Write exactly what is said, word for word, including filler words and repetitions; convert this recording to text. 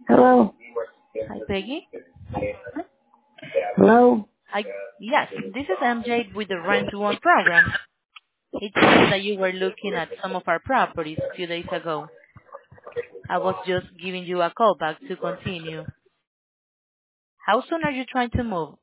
Hello? Hi, Peggy. Hello? Hi. Yes, this is M J with the Rent to Own program. It seems that you were looking at some of our properties a few days ago. I was just giving you a call back to continue. How soon are you trying to move?